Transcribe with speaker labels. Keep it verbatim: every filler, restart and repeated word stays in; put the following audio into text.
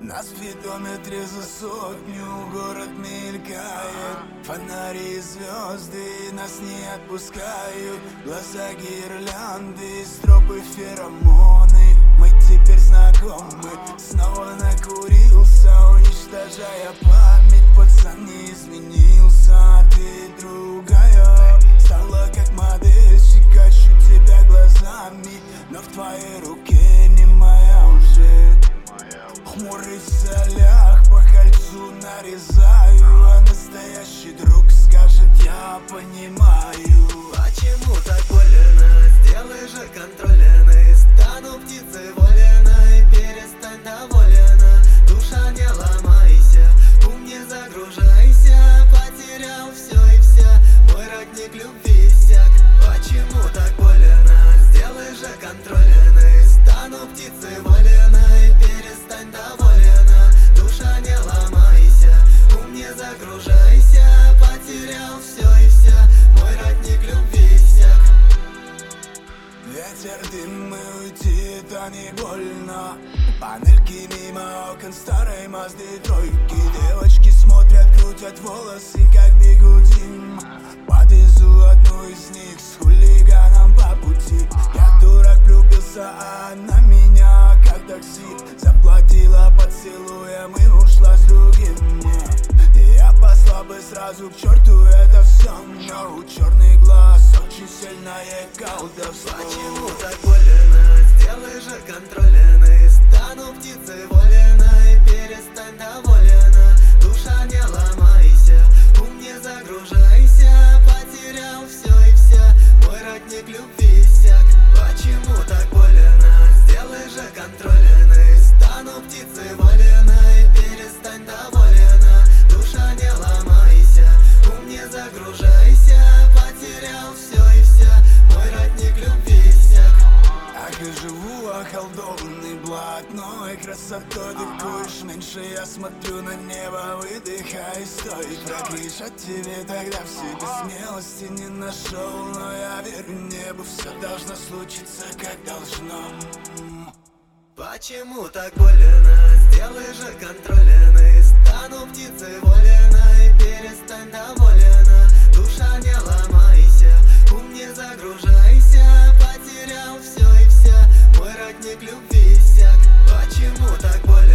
Speaker 1: На спидометре за сотню город мелькает, фонари и звезды нас не отпускают. Глаза гирлянды, стропы, феромоны. Мы теперь знакомы. Снова накурился, уничтожая память. Пацан не изменился, а ты другая. Стала как модельщик, ищу тебя глазами, но в твоей руке не моя уже. Хмурый солях по кольцу нарезаю, а настоящий друг скажет: я понимаю.
Speaker 2: Почему так больно? Сделай же контрольный. Стану птицей воленой, перестань доволена. Душа, не ломайся, ум не загружайся. Потерял все и вся, мой родник любви иссяк. Почему так больно? Сделай же контрольный. Стану птицей воленой, перестань доволена. Душа, не ломайся, ум не загружайся. Потерял все и вся, мой родник любви иссяк.
Speaker 1: Ветер, дым, мы уйти, это не больно. Панельки мимо окон старой Мазды тройки. Девочки смотрят, крутят волосы, как бигуди. Подвезу одну из них с хулиганом по пути. Я дурак влюбился, а она меня как такси. Заплатила поцелуем и ушла с другим. Я послал бы сразу к черту это все, но у черный глаз очень сильное колдовство.
Speaker 2: Почему так больно? Сделай же контрольный. Стану птицей воленой, перестань доволена. Душа, не ломайся, ум не загружайся. Потерял все и вся, мой родник любви иссяк. Почему так больно? Сделай же контрольный. Стану птицей воленой, перестань доволена. Душа, не ломайся, ум не загружайся. Потерял все и вся, мой родник любви иссяк.
Speaker 1: Так и живу околдованный блатной красотой. Дыкуешь меньше, я смотрю на небо, выдыхай, стой. Прокричать тебе тогда в себе смелости не нашел, но я верю небу, все должно случиться как должно.
Speaker 2: Почему так больно? Сделай же контрольный. Стану птицей воленой, перестань доволена. Душа, не ломайся, ум не загружайся. Потерял все и вся, мой родник любви иссяк. Почему так больно?